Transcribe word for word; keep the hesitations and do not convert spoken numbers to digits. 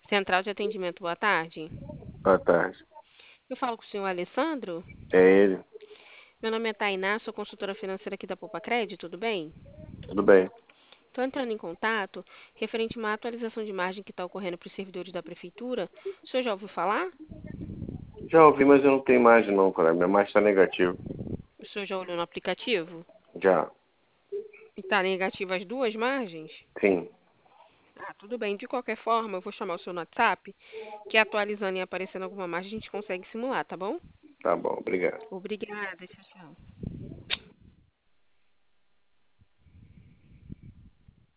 Central de atendimento, boa tarde. Boa tarde. Eu falo com o senhor Alessandro. É ele? Meu nome é Tainá, sou consultora financeira aqui da Poupa Crédito, tudo bem? Tudo bem? Estou entrando em contato referente a uma atualização de margem que está ocorrendo para os servidores da prefeitura. O senhor já ouviu falar? Já ouvi, mas eu não tenho imagem não, cara. Minha imagem está negativa. O senhor já olhou no aplicativo? Já. E está negativa as duas margens? Sim. Ah, tudo bem. De qualquer forma, eu vou chamar o seu no WhatsApp, que atualizando e aparecendo alguma margem a gente consegue simular, tá bom? Tá bom, obrigado. Obrigada, tchau, tchau.